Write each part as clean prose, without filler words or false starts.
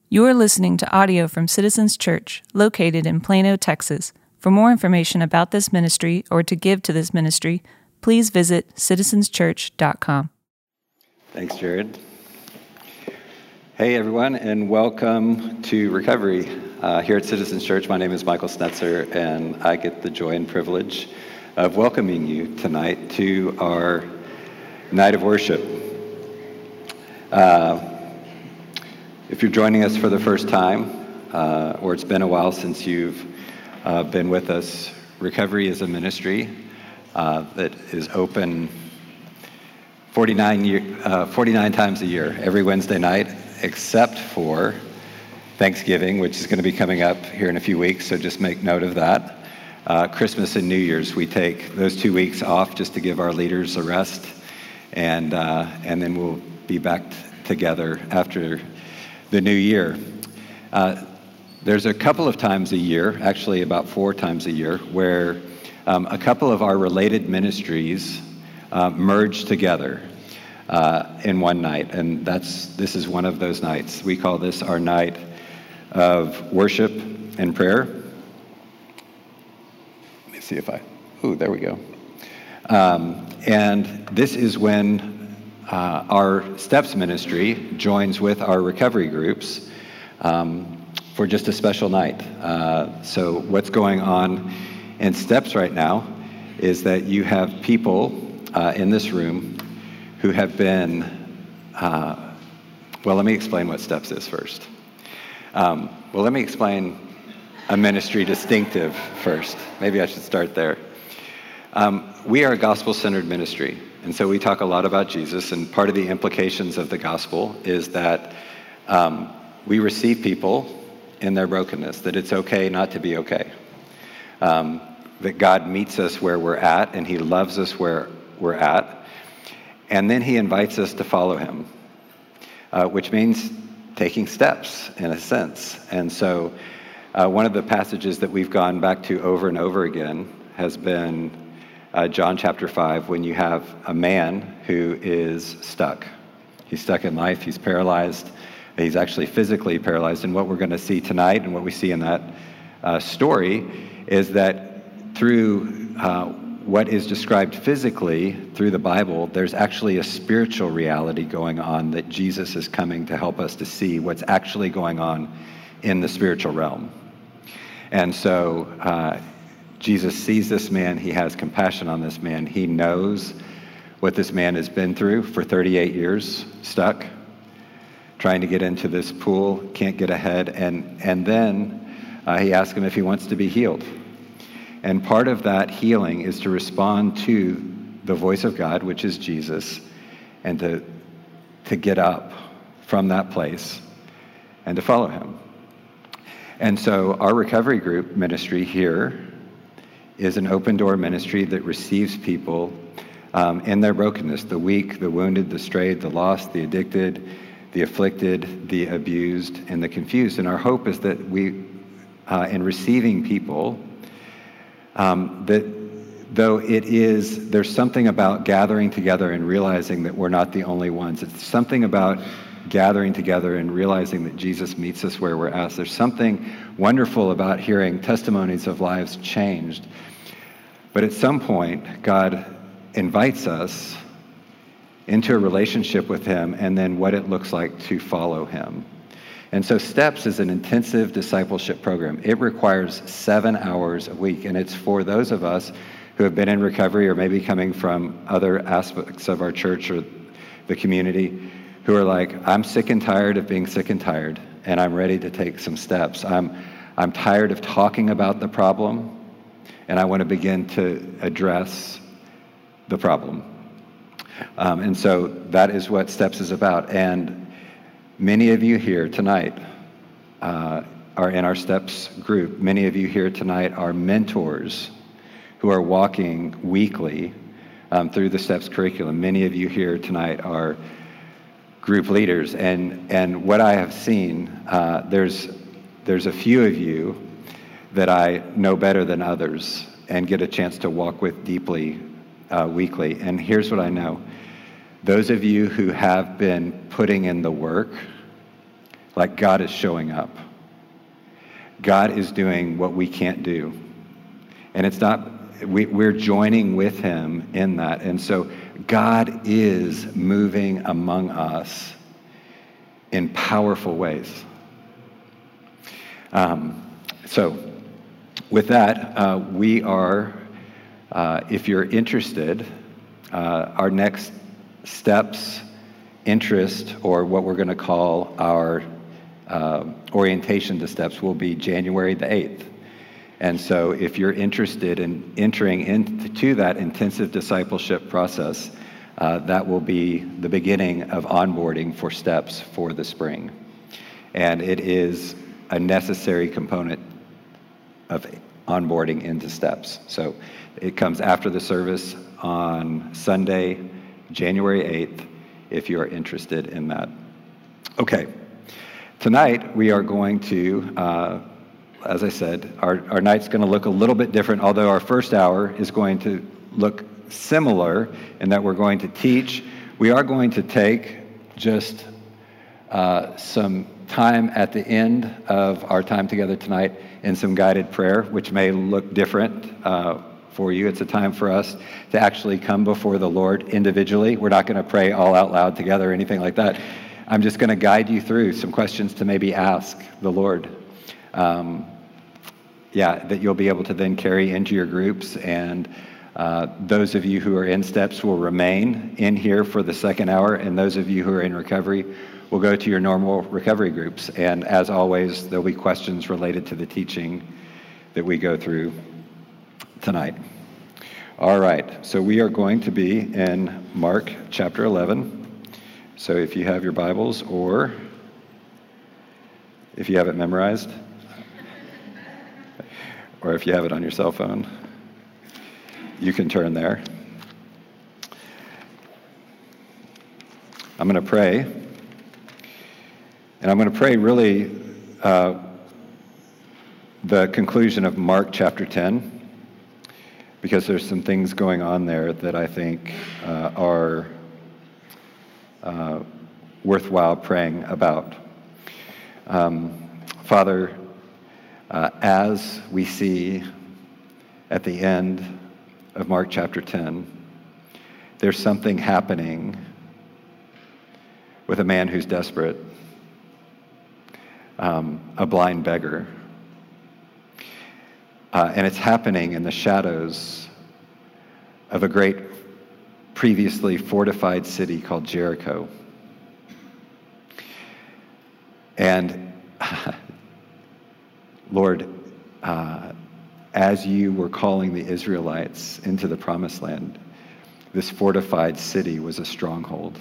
You are listening to audio from Citizens Church, located in Plano, Texas. For more information about this ministry or to give to this ministry, please visit citizenschurch.com. Thanks, Jared. Hey, everyone, and welcome to Recovery here at Citizens Church. My name is Michael Snetzer, and I get the joy and privilege of welcoming you tonight to our night of worship. If you're joining us for the first time, or it's been a while since you've been with us, Recovery is a ministry that is open 49 times a year, every Wednesday night, except for Thanksgiving, which is going to be coming up here in a few weeks, so just make note of that. Christmas and New Year's, we take those 2 weeks off just to give our leaders a rest, and then we'll be back together after the new year. There's a couple of times a year, actually about 4 times a year, where a couple of our related ministries merge together in one night, and this is one of those nights. We call this our night of worship and prayer. Let me see if there we go. And this is when our Steps ministry joins with our recovery groups for just a special night. So what's going on in Steps right now is that you have people in this room who have been, let me explain what Steps is first. Let me explain a ministry distinctive first. Maybe I should start there. We are a gospel-centered ministry, and so we talk a lot about Jesus, and part of the implications of the gospel is that we receive people in their brokenness, that it's okay not to be okay, that God meets us where we're at, and He loves us where we're at, and then He invites us to follow Him, which means taking steps, in a sense. And so one of the passages that we've gone back to over and over again has been John chapter 5, when you have a man who is stuck. He's stuck in life, he's paralyzed, he's actually physically paralyzed. And what we're going to see tonight, and what we see in that story, is that through what is described physically through the Bible, there's actually a spiritual reality going on that Jesus is coming to help us to see what's actually going on in the spiritual realm. And so Jesus sees this man, He has compassion on this man, He knows what this man has been through for 38 years, stuck, trying to get into this pool, can't get ahead, and then He asks him if he wants to be healed. And part of that healing is to respond to the voice of God, which is Jesus, and to get up from that place and to follow Him. And so our recovery group ministry here is an open door ministry that receives people in their brokenness, the weak, the wounded, the strayed, the lost, the addicted, the afflicted, the abused, and the confused. And our hope is that we, in receiving people, that though there's something about gathering together and realizing that we're not the only ones. It's something about gathering together and realizing that Jesus meets us where we're at. There's something wonderful about hearing testimonies of lives changed. But at some point, God invites us into a relationship with Him, and then what it looks like to follow Him. And so Steps is an intensive discipleship program. It requires 7 hours a week, and it's for those of us who have been in recovery or maybe coming from other aspects of our church or the community who are like, I'm sick and tired of being sick and tired, and I'm ready to take some steps. I'm tired of talking about the problem, and I want to begin to address the problem. And so that is what Steps is about. And many of you here tonight are in our Steps group. Many of you here tonight are mentors who are walking weekly through the Steps curriculum. Many of you here tonight are group leaders. And what I have seen, there's a few of you that I know better than others and get a chance to walk with deeply weekly. And here's what I know. Those of you who have been putting in the work, like God is showing up. God is doing what we can't do. And it's not, we're joining with him in that. And so God is moving among us in powerful ways. So with that, we are, if you're interested, our next steps, interest, or what we're going to call our orientation to steps will be January the 8th. And so if you're interested in entering into that intensive discipleship process, that will be the beginning of onboarding for steps for the spring. And it is a necessary component of onboarding into steps. So it comes after the service on Sunday, January 8th, if you are interested in that. Okay, tonight we are going to, as I said, our night's going to look a little bit different, although our first hour is going to look similar in that we're going to teach. We are going to take just some time at the end of our time together tonight in some guided prayer, which may look different for you. It's a time for us to actually come before the Lord individually. We're not going to pray all out loud together or anything like that. I'm just going to guide you through some questions to maybe ask the Lord. That you'll be able to then carry into your groups, and those of you who are in steps will remain in here for the second hour, and those of you who are in recovery will go to your normal recovery groups. And as always, there'll be questions related to the teaching that we go through tonight. All right, so we are going to be in Mark chapter 11. So if you have your Bibles, or if you have it memorized, or if you have it on your cell phone, you can turn there. I'm going to pray, and I'm going to pray really the conclusion of Mark chapter 10, because there's some things going on there that I think are worthwhile praying about. Father, as we see at the end of Mark chapter 10, there's something happening with a man who's desperate, a blind beggar. And it's happening in the shadows of a great previously fortified city called Jericho. And Lord, as you were calling the Israelites into the promised land, this fortified city was a stronghold.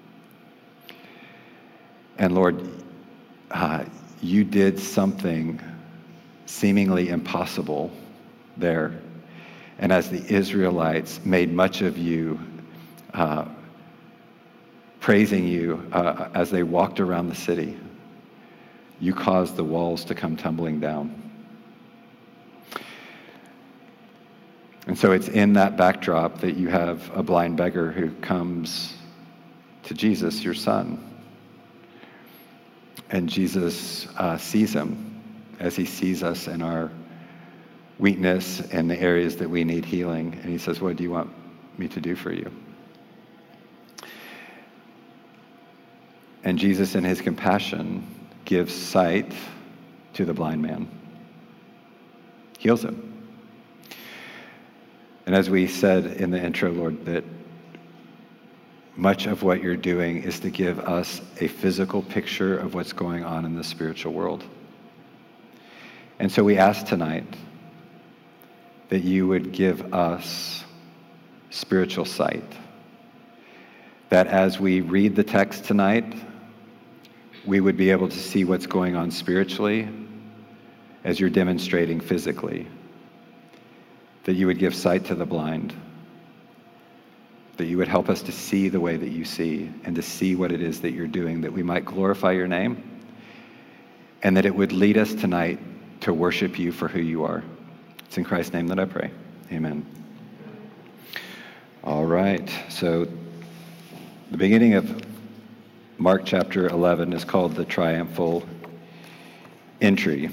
And Lord, you did something seemingly impossible there. And as the Israelites made much of you, praising you as they walked around the city, you caused the walls to come tumbling down. And so it's in that backdrop that you have a blind beggar who comes to Jesus, your son. And Jesus sees him as he sees us in our weakness and the areas that we need healing. And he says, what do you want me to do for you? And Jesus, in his compassion, gives sight to the blind man, heals him. And as we said in the intro, Lord, that much of what you're doing is to give us a physical picture of what's going on in the spiritual world. And so we ask tonight that you would give us spiritual sight, that as we read the text tonight, we would be able to see what's going on spiritually as you're demonstrating physically, that you would give sight to the blind, that you would help us to see the way that you see and to see what it is that you're doing, that we might glorify your name, and that it would lead us tonight to worship you for who you are. It's in Christ's name that I pray. Amen. All right, so the beginning of Mark chapter 11 is called the triumphal entry.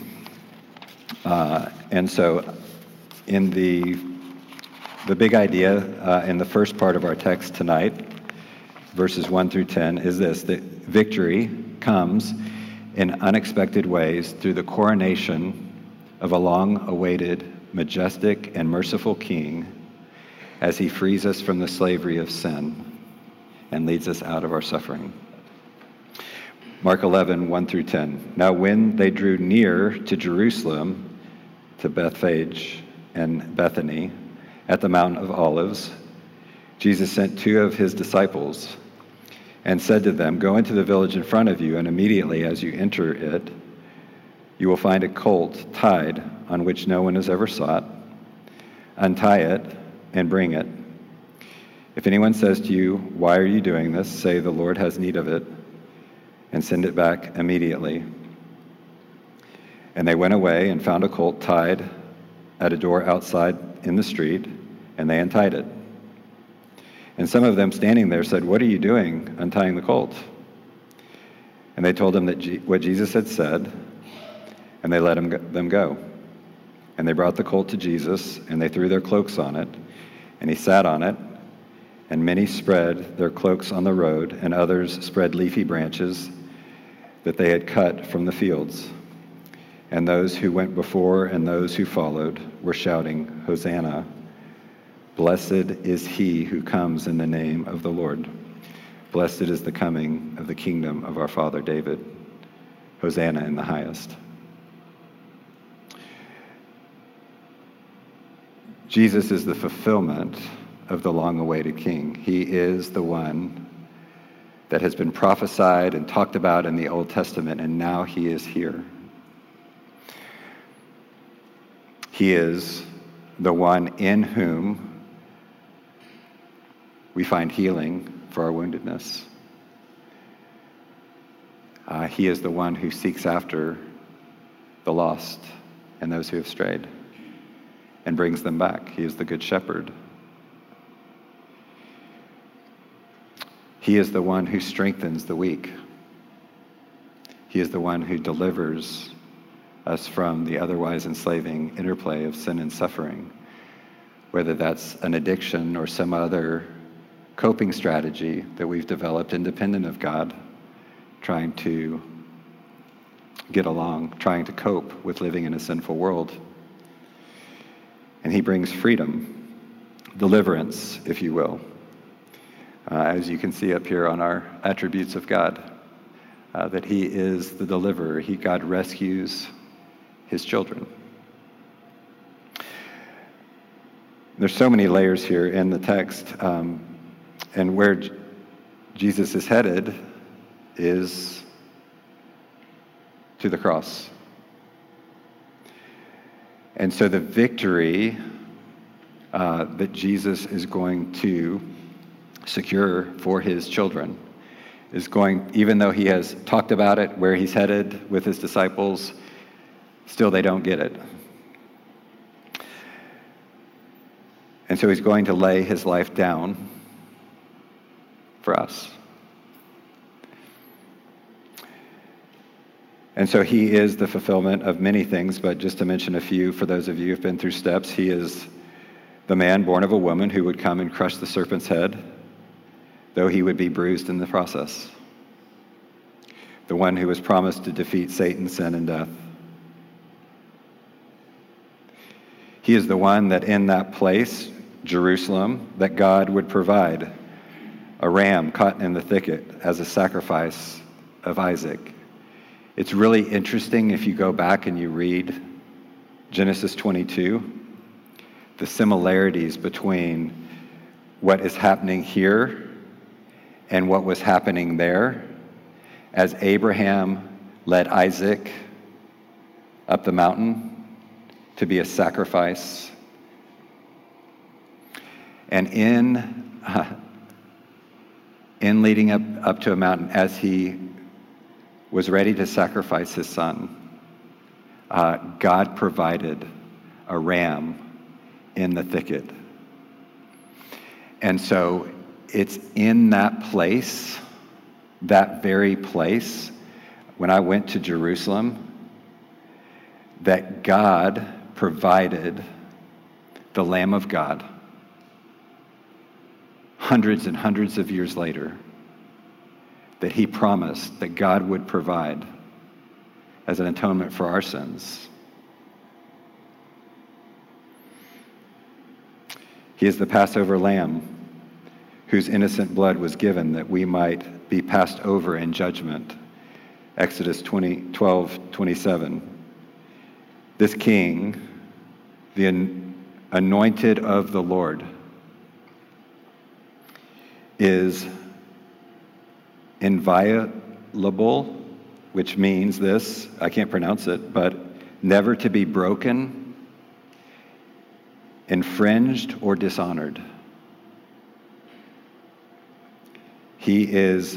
And so in the big idea in the first part of our text tonight, verses 1 through 10, is this: that victory comes in unexpected ways through the coronation of a long-awaited, majestic, and merciful King as he frees us from the slavery of sin and leads us out of our suffering. Mark 11, 1 through 10. Now when they drew near to Jerusalem, to Bethphage and Bethany, at the Mount of Olives, Jesus sent 2 of his disciples and said to them, "Go into the village in front of you, and immediately as you enter it, you will find a colt tied on which no one has ever sat. Untie it and bring it. If anyone says to you, 'Why are you doing this?' say, 'The Lord has need of it,' and send it back immediately." And they went away and found a colt tied at a door outside in the street, and they untied it. And some of them standing there said, "What are you doing, untying the colt?" And they told him that what Jesus had said, and they let them go. And they brought the colt to Jesus, and they threw their cloaks on it, and he sat on it. And many spread their cloaks on the road, and others spread leafy branches that they had cut from the fields. And those who went before and those who followed were shouting, "Hosanna! Blessed is he who comes in the name of the Lord. Blessed is the coming of the kingdom of our father David. Hosanna in the highest." Jesus is the fulfillment of the long-awaited King. He is the one that has been prophesied and talked about in the Old Testament, and now he is here. He is the one in whom we find healing for our woundedness. He is the one who seeks after the lost and those who have strayed and brings them back. He is the Good Shepherd. He is the one who strengthens the weak. He is the one who delivers us from the otherwise enslaving interplay of sin and suffering, whether that's an addiction or some other coping strategy that we've developed independent of God, trying to get along, trying to cope with living in a sinful world. And he brings freedom, deliverance, if you will. As you can see up here on our attributes of God, that he is the deliverer. God rescues his children. There's so many layers here in the text, and where Jesus is headed is to the cross. And so the victory that Jesus is going to secure for his children is going, even though he has talked about it, where he's headed with his disciples, still they don't get it. And so he's going to lay his life down for us. And so he is the fulfillment of many things, but just to mention a few for those of you who've been through steps, he is the man born of a woman who would come and crush the serpent's head, though he would be bruised in the process. The one who was promised to defeat Satan, sin, and death. He is the one that in that place, Jerusalem, that God would provide a ram caught in the thicket as a sacrifice of Isaac. It's really interesting if you go back and you read Genesis 22, the similarities between what is happening here and what was happening there as Abraham led Isaac up the mountain to be a sacrifice. And in leading up to a mountain, as he was ready to sacrifice his son, God provided a ram in the thicket. And so it's in that place that very place, when I went to Jerusalem, that God provided the Lamb of God hundreds and hundreds of years later, that he promised that God would provide as an atonement for our sins. He is the Passover lamb whose innocent blood was given that we might be passed over in judgment. Exodus 12:27. This king, the anointed of the Lord, is inviolable, which means this, I can't pronounce it, but never to be broken, infringed, or dishonored. He is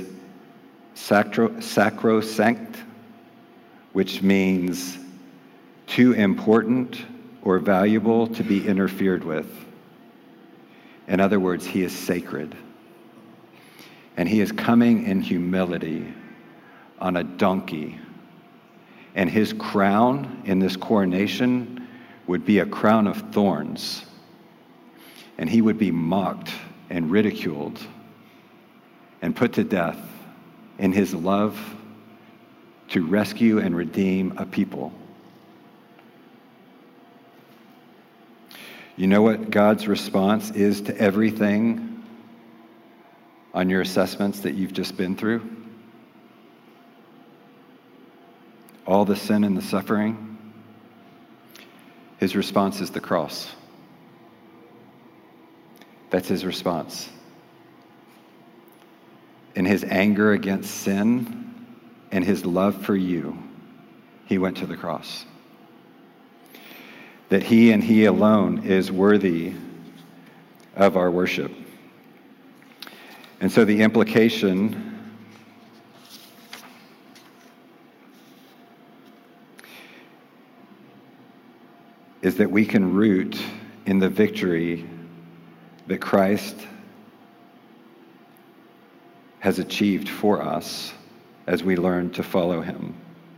sacrosanct, which means too important or valuable to be interfered with. In other words, he is sacred. And he is coming in humility on a donkey. And his crown in this coronation would be a crown of thorns. And he would be mocked and ridiculed and put to death in his love to rescue and redeem a people. You know what God's response is to everything on your assessments that you've just been through? All the sin and the suffering? His response is the cross. That's his response. In his anger against sin and his love for you, he went to the cross. That he and he alone is worthy of our worship. And so the implication is that we can root in the victory that Christ has achieved for us as we learn to follow him.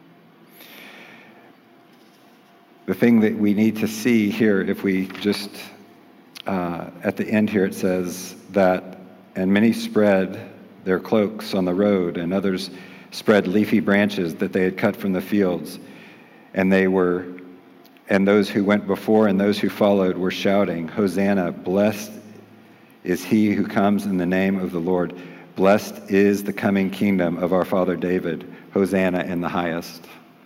The thing that we need to see here, if we just, at the end here it says that, and many spread their cloaks on the road, and others spread leafy branches that they had cut from the fields, and those who went before and those who followed were shouting, Hosanna, blessed is he who comes in the name of the Lord. Blessed is the coming kingdom of our father David. Hosanna in the highest.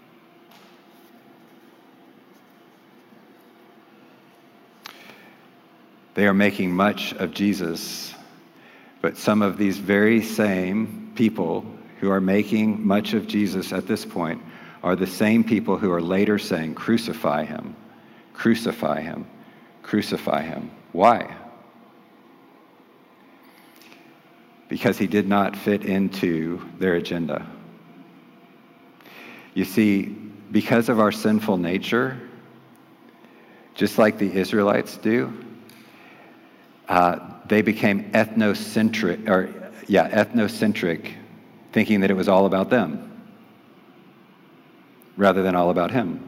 They are making much of Jesus, but some of these very same people who are making much of Jesus at this point are the same people who are later saying, crucify him, crucify him, crucify him. Why? Because he did not fit into their agenda. You see, because of our sinful nature, just like the Israelites do, they became ethnocentric, thinking that it was all about them rather than all about him.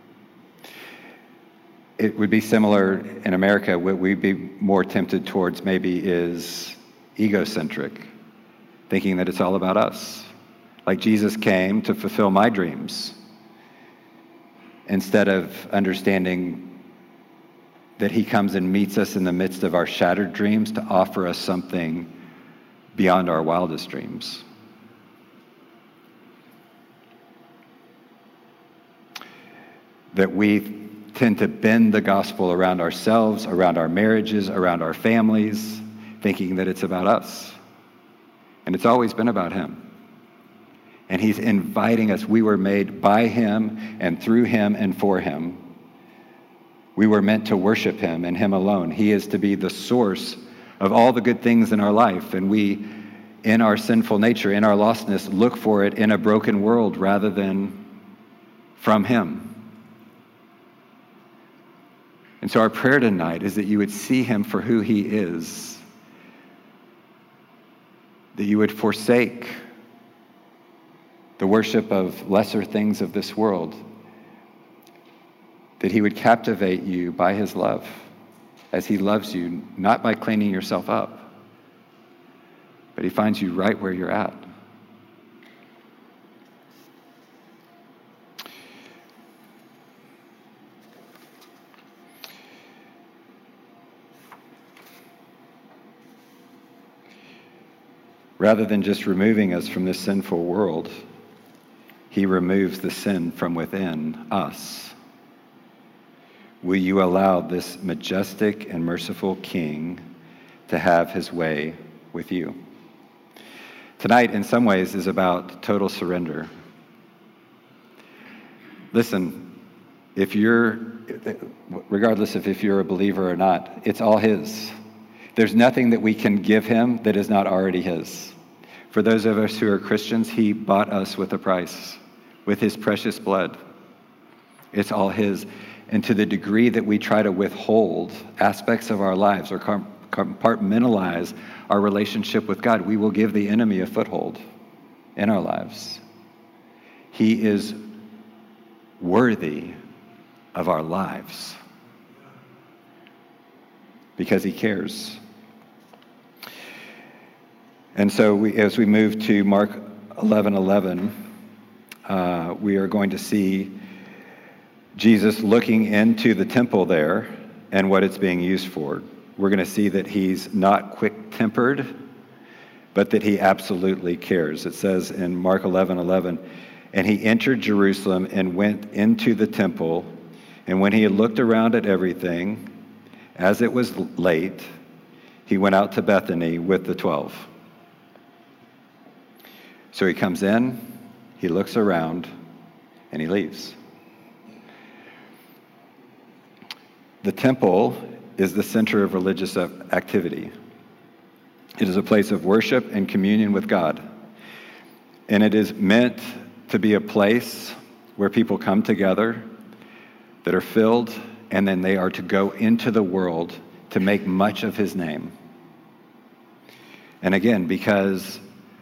It would be similar in America. What we'd be more tempted towards maybe is egocentric, thinking that it's all about us. Like Jesus came to fulfill my dreams, instead of understanding that he comes and meets us in the midst of our shattered dreams to offer us something beyond our wildest dreams. That we tend to bend the gospel around ourselves, around our marriages, around our families, thinking that it's about us. And it's always been about him. And he's inviting us. We were made by him and through him and for him. We were meant to worship him and him alone. He is to be the source of all the good things in our life. And we, in our sinful nature, in our lostness, look for it in a broken world rather than from him. And so our prayer tonight is that you would see him for who he is, that you would forsake the worship of lesser things of this world, that he would captivate you by his love as he loves you, not by cleaning yourself up, but he finds you right where you're at. Rather than just removing us from this sinful world, he removes the sin from within us. Will you allow this majestic and merciful King to have his way with you? Tonight, in some ways, is about total surrender. Listen, regardless of if you're a believer or not, it's all his. There's nothing that we can give him that is not already his. For those of us who are Christians, he bought us with a price, with his precious blood. It's all his. And to the degree that we try to withhold aspects of our lives or compartmentalize our relationship with God, we will give the enemy a foothold in our lives. He is worthy of our lives because he cares. And so as we move to Mark 11:11, we are going to see Jesus looking into the temple there and what it's being used for. We're going to see that he's not quick-tempered, but that he absolutely cares. It says in Mark 11:11, and he entered Jerusalem and went into the temple, and when he had looked around at everything, as it was late, he went out to Bethany with the 12. So he comes in, he looks around, and he leaves. The temple is the center of religious activity. It is a place of worship and communion with God. And it is meant to be a place where people come together that are filled, and then they are to go into the world to make much of his name. And again, because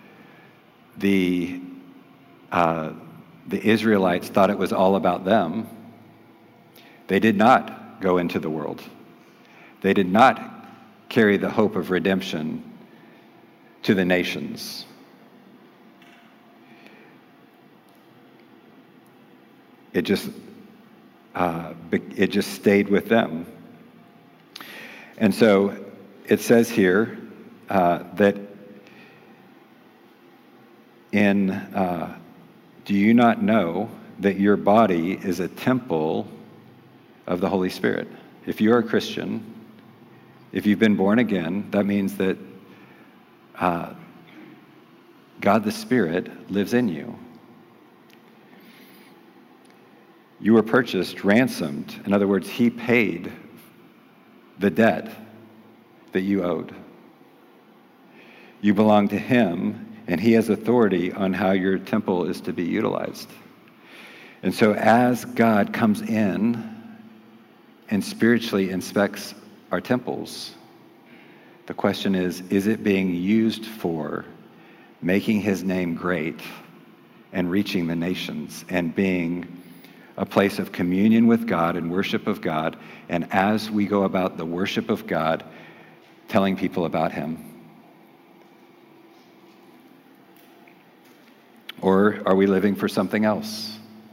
the Israelites thought it was all about them, they did not go into the world. They did not carry the hope of redemption to the nations. It just stayed with them. And so it says here that do you not know that your body is a temple of the Holy Spirit? If you're a Christian, if you've been born again, that means that God the Spirit lives in you. You were purchased, ransomed. In other words, he paid the debt that you owed. You belong to him, and he has authority on how your temple is to be utilized. And so as God comes in and spiritually inspects our temples, the question is it being used for making his name great and reaching the nations and being a place of communion with God and worship of God, and as we go about the worship of God, telling people about him? Or are we living for something else?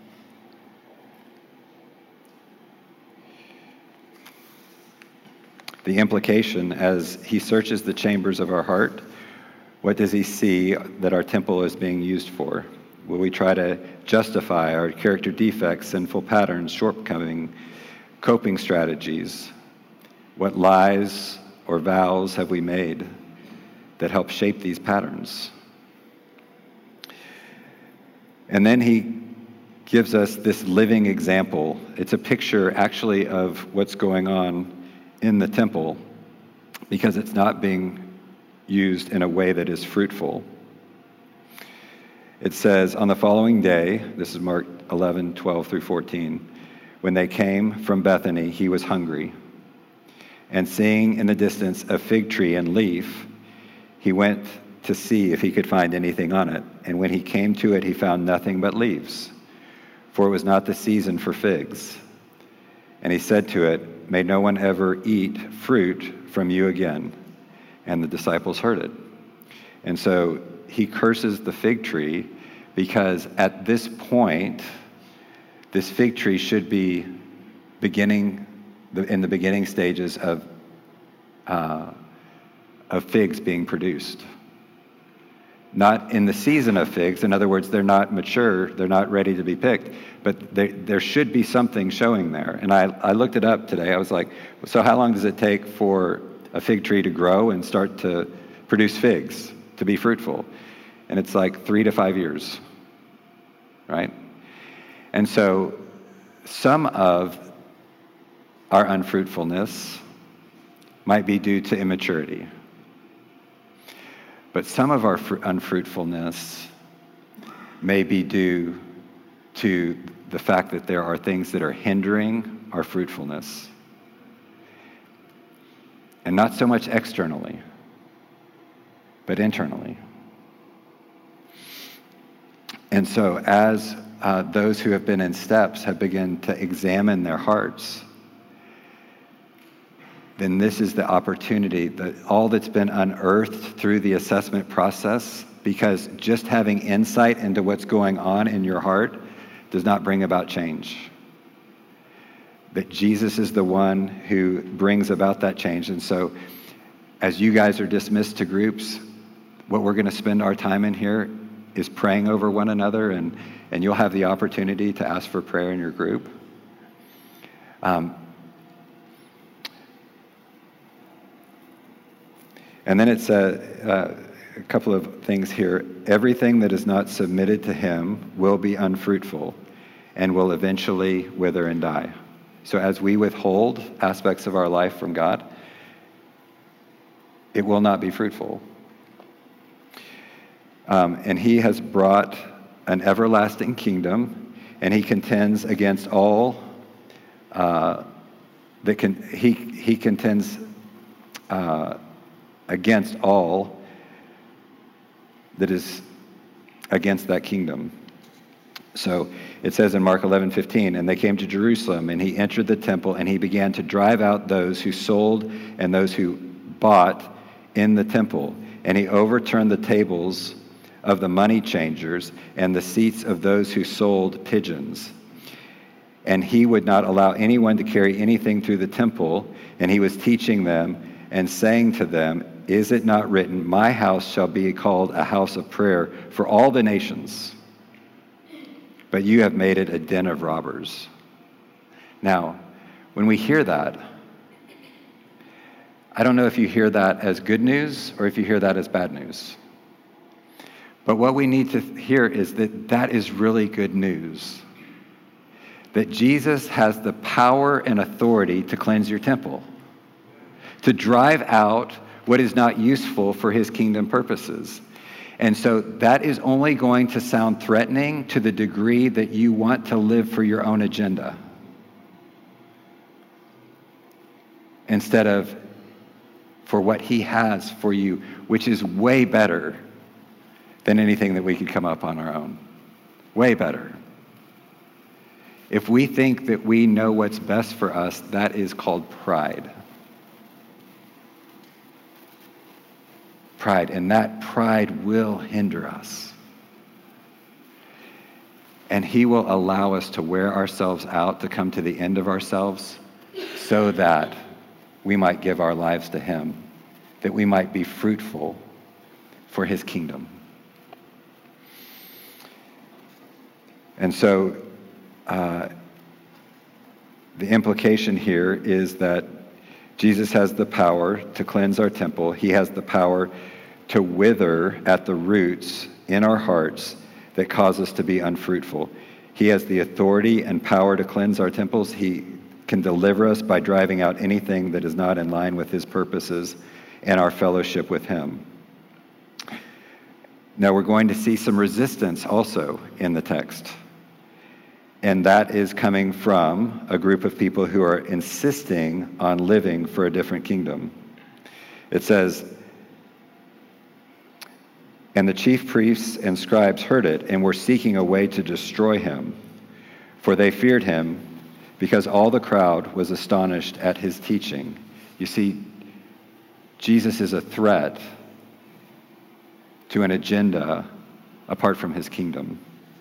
The implication, as he searches the chambers of our heart, what does he see that our temple is being used for? Will we try to justify our character defects, sinful patterns, shortcoming, coping strategies? What lies or vows have we made that help shape these patterns? And then he gives us this living example. It's a picture actually of what's going on in the temple, because it's not being used in a way that is fruitful. It says, on the following day, this is Mark 11:12-14, when they came from Bethany, he was hungry. And seeing in the distance a fig tree and leaf, he went to see if he could find anything on it. And when he came to it, he found nothing but leaves, for it was not the season for figs. And he said to it, "May no one ever eat fruit from you again." And the disciples heard it. And so he curses the fig tree, because at this point, this fig tree should be in the beginning stages of figs being produced. Not in the season of figs. In other words, they're not mature, they're not ready to be picked, but there should be something showing there. And I looked it up today. I was like, so how long does it take for a fig tree to grow and start to produce figs, to be fruitful? And it's like 3 to 5 years, right? And so some of our unfruitfulness might be due to immaturity. But some of our unfruitfulness may be due to the fact that there are things that are hindering our fruitfulness. And not so much externally, but internally. And so as those who have been in steps have begun to examine their hearts, then this is the opportunity, that all that's been unearthed through the assessment process, because just having insight into what's going on in your heart does not bring about change. That Jesus is the one who brings about that change. And so as you guys are dismissed to groups, what we're going to spend our time in here is praying over one another, and you'll have the opportunity to ask for prayer in your group. And then it's a couple of things here. Everything that is not submitted to him will be unfruitful and will eventually wither and die. So as we withhold aspects of our life from God, it will not be fruitful. And he has brought an everlasting kingdom, and he contends against all he contends against all that is against that kingdom. So it says in Mark 11:15, and they came to Jerusalem, and he entered the temple, and he began to drive out those who sold and those who bought in the temple. And he overturned the tables of the money changers and the seats of those who sold pigeons. And he would not allow anyone to carry anything through the temple, and he was teaching them and saying to them, "Is it not written, my house shall be called a house of prayer for all the nations? But you have made it a den of robbers." Now, when we hear that, I don't know if you hear that as good news or if you hear that as bad news. But what we need to hear is that that is really good news. That Jesus has the power and authority to cleanse your temple, to drive out what is not useful for his kingdom purposes. And so that is only going to sound threatening to the degree that you want to live for your own agenda, instead of for what he has for you, which is way better than anything that we could come up on our own. Way better. If we think that we know what's best for us, that is called pride. Pride, and that pride will hinder us. And he will allow us to wear ourselves out, to come to the end of ourselves, so that we might give our lives to him, that we might be fruitful for his kingdom. And so the implication here is that Jesus has the power to cleanse our temple. He has the power to wither at the roots in our hearts that cause us to be unfruitful. He has the authority and power to cleanse our temples. He can deliver us by driving out anything that is not in line with his purposes and our fellowship with him. Now we're going to see some resistance also in the text. And that is coming from a group of people who are insisting on living for a different kingdom. It says, And the chief priests and scribes heard it and were seeking a way to destroy him, for they feared him, because all the crowd was astonished at his teaching. You see, Jesus is a threat to an agenda apart from his kingdom.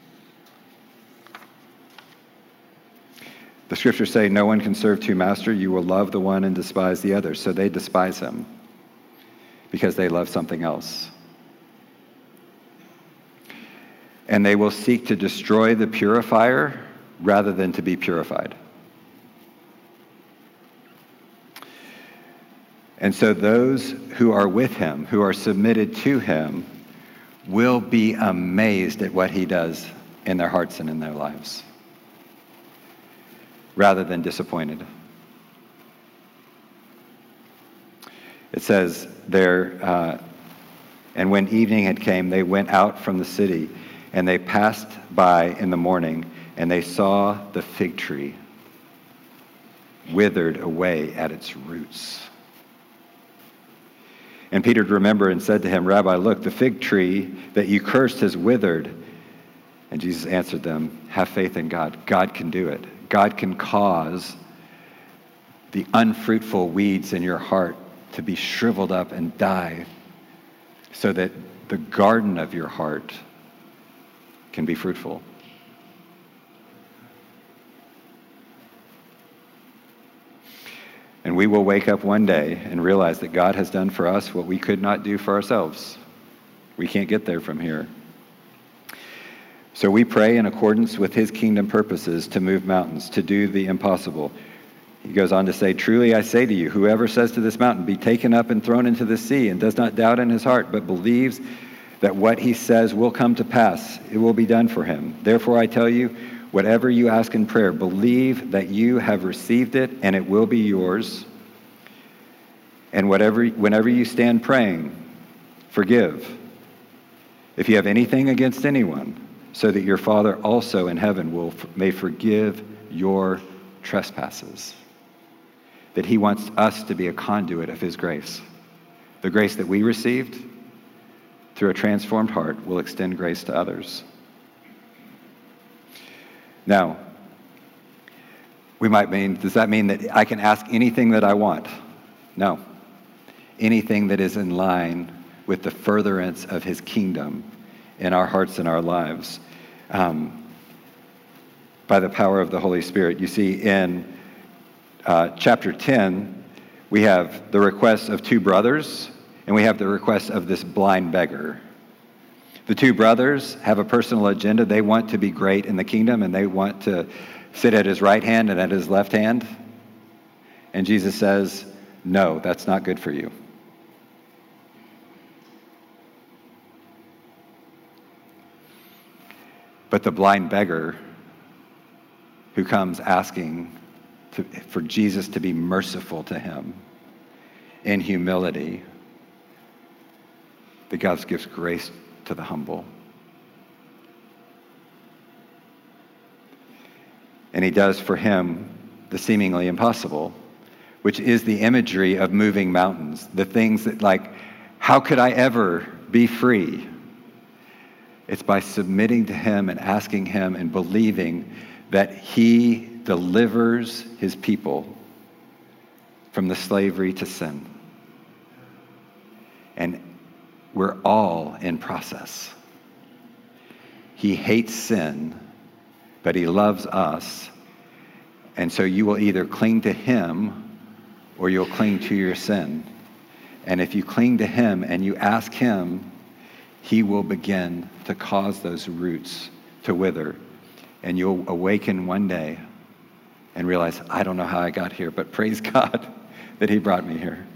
The scriptures say, no one can serve two masters. You will love the one and despise the other. So they despise him because they love something else. And they will seek to destroy the purifier rather than to be purified. And so those who are with him, who are submitted to him, will be amazed at what he does in their hearts and in their lives, rather than disappointed. It says there, and when evening had come, they went out from the city, and they passed by in the morning, and they saw the fig tree withered away at its roots. And Peter remembered and said to him, Rabbi, look, the fig tree that you cursed has withered. And Jesus answered them, have faith in God. God can do it. God can cause the unfruitful weeds in your heart to be shriveled up and die so that the garden of your heart can be fruitful. And we will wake up one day and realize that God has done for us what we could not do for ourselves. We can't get there from here. So we pray in accordance with his kingdom purposes to move mountains, to do the impossible. He goes on to say, truly I say to you, whoever says to this mountain, be taken up and thrown into the sea, and does not doubt in his heart, but believes that what he says will come to pass, it will be done for him. Therefore I tell you, whatever you ask in prayer, believe that you have received it, and it will be yours. And whenever you stand praying, forgive, if you have anything against anyone, so that your Father also in heaven may forgive your trespasses. That he wants us to be a conduit of his grace. The grace that we received through a transformed heart will extend grace to others. Now, does that mean that I can ask anything that I want? No. Anything that is in line with the furtherance of his kingdom in our hearts and our lives, by the power of the Holy Spirit. You see, in chapter 10, we have the request of two brothers, and we have the request of this blind beggar. The two brothers have a personal agenda. They want to be great in the kingdom, and they want to sit at his right hand and at his left hand. And Jesus says, no, that's not good for you. But the blind beggar who comes asking for Jesus to be merciful to him in humility, that God gives grace to the humble. And he does for him the seemingly impossible, which is the imagery of moving mountains. The things that, like, how could I ever be free? It's by submitting to him and asking him and believing that he delivers his people from the slavery to sin. And we're all in process. He hates sin, but he loves us. And so you will either cling to him or you'll cling to your sin. And if you cling to him and you ask him, he will begin to cause those roots to wither. And you'll awaken one day and realize, I don't know how I got here, but praise God that he brought me here.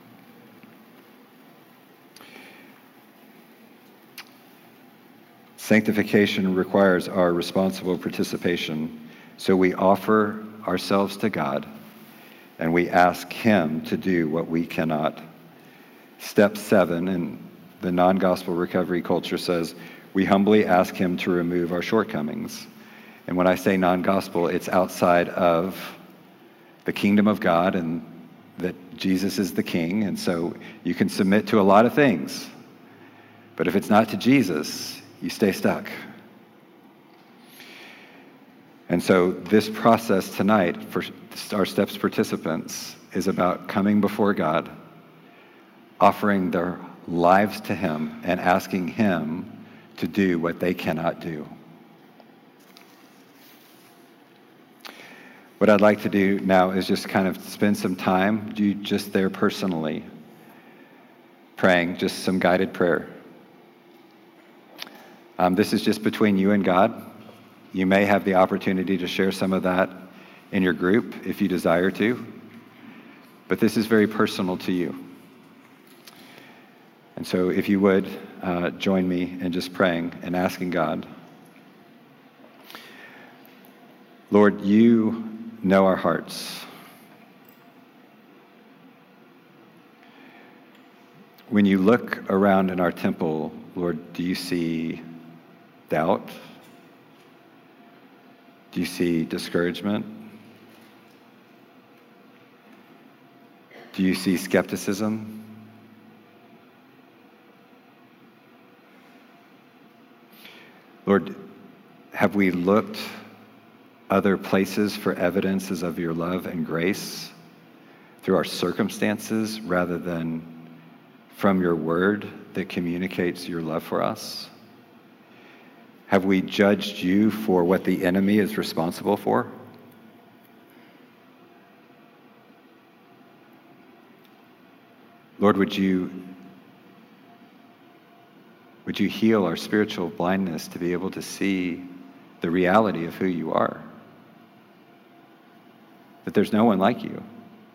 Sanctification requires our responsible participation. So we offer ourselves to God and we ask him to do what we cannot. Step 7 in the non-gospel recovery culture says, we humbly ask him to remove our shortcomings. And when I say non-gospel, it's outside of the kingdom of God and that Jesus is the king. And so you can submit to a lot of things, But if it's not to Jesus, you stay stuck. And so this process tonight for our Steps participants is about coming before God, offering their lives to Him, and asking Him to do what they cannot do. What I'd like to do now is just kind of spend some time, just there personally, praying, just some guided prayer. This is just between you and God. You may have the opportunity to share some of that in your group if you desire to, but this is very personal to you. And so if you would join me in just praying and asking God. Lord, you know our hearts. When you look around in our temple, Lord, do you see doubt? Do you see discouragement? Do you see skepticism? Lord, have we looked other places for evidences of your love and grace through our circumstances rather than from your word that communicates your love for us? Have we judged you for what the enemy is responsible for? Lord, would you heal our spiritual blindness to be able to see the reality of who you are? That there's no one like you.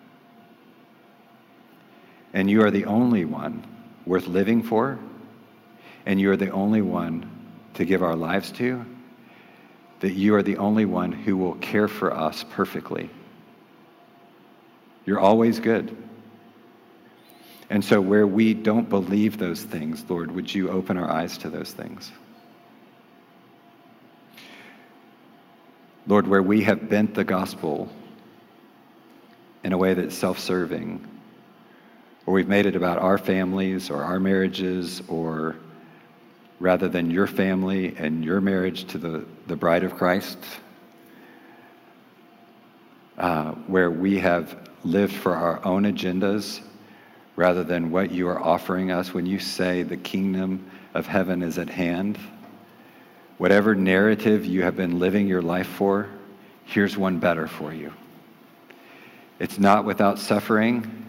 And you are the only one worth living for, and you are the only one to give our lives to, that you are the only one who will care for us perfectly. You're always good. And so where we don't believe those things, Lord, would you open our eyes to those things? Lord, where we have bent the gospel in a way that's self-serving, or we've made it about our families or our marriages, or rather than your family and your marriage to the bride of Christ, where we have lived for our own agendas rather than what you are offering us when you say the kingdom of heaven is at hand. Whatever narrative you have been living your life for, here's one better for you. It's not without suffering,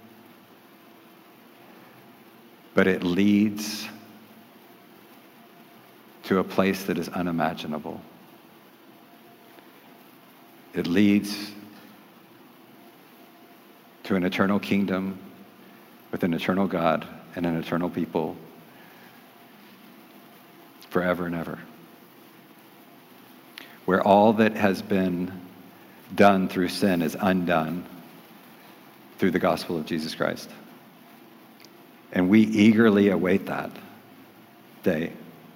but it leads to a place that is unimaginable. It leads to an eternal kingdom with an eternal God and an eternal people forever and ever, where all that has been done through sin is undone through the gospel of Jesus Christ. And we eagerly await that day.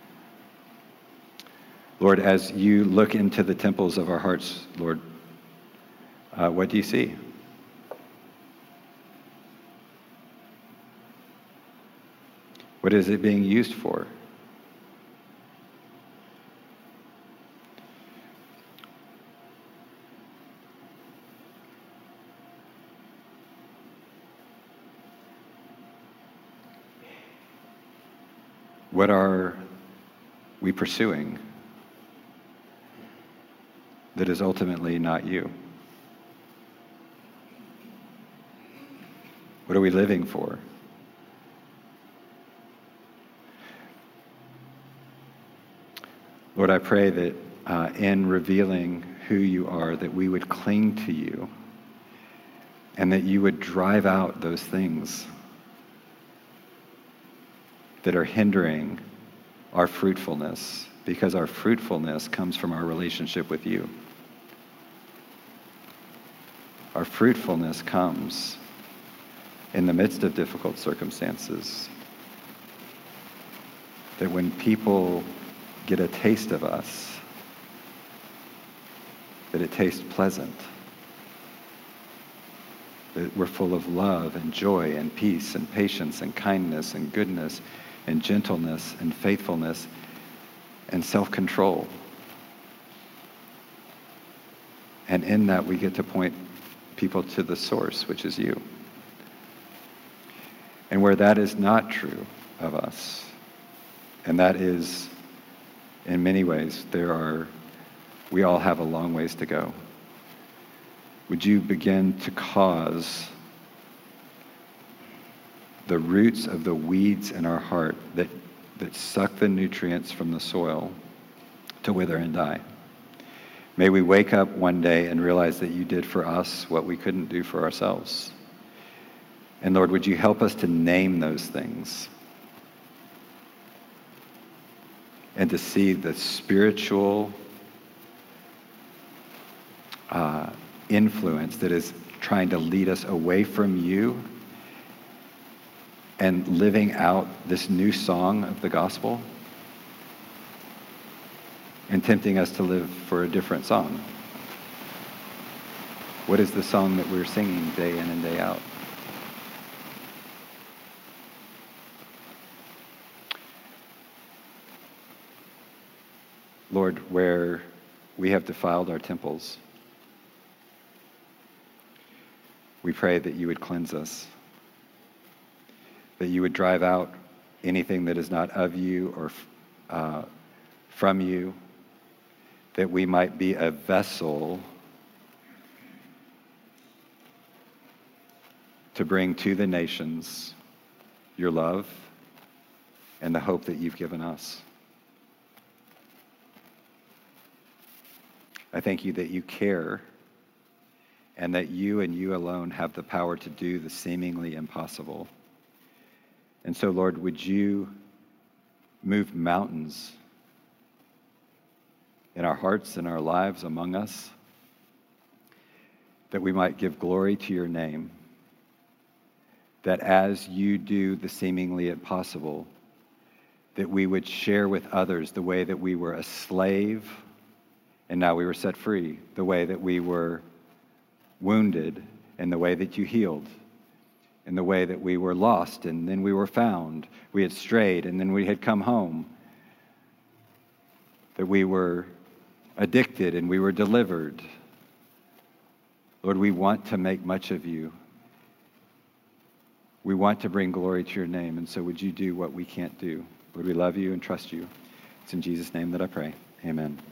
Lord, as you look into the temples of our hearts, Lord, what do you see? What is it being used for? What are we pursuing that is ultimately not you? What are we living for? Lord, I pray that in revealing who you are, that we would cling to you and that you would drive out those things that are hindering our fruitfulness, because our fruitfulness comes from our relationship with you. Our fruitfulness comes in the midst of difficult circumstances. That when people get a taste of us, that it tastes pleasant. That we're full of love and joy and peace and patience and kindness and goodness and gentleness and faithfulness and self-control. And in that, we get to point people to the source, which is you. And where that is not true of us, and that is, in many ways, we all have a long ways to go. Would you begin to cause the roots of the weeds in our heart that suck the nutrients from the soil to wither and die? May we wake up one day and realize that you did for us what we couldn't do for ourselves. And Lord, would you help us to name those things and to see the spiritual influence that is trying to lead us away from you and living out this new song of the gospel and tempting us to live for a different song. What is the song that we're singing day in and day out? Lord, where we have defiled our temples, we pray that you would cleanse us, that you would drive out anything that is not of you or from you, that we might be a vessel to bring to the nations your love and the hope that you've given us. I thank you that you care and that you and you alone have the power to do the seemingly impossible. And so, Lord, would you move mountains in our hearts and our lives among us, that we might give glory to your name, that as you do the seemingly impossible, that we would share with others the way that we were a slave and now we were set free, the way that we were wounded and the way that you healed, and the way that we were lost and then we were found, we had strayed and then we had come home, that we were addicted and we were delivered. Lord, we want to make much of you. We want to bring glory to your name, and so would you do what we can't do? Lord, we love you and trust you. It's in Jesus' name that I pray. Amen.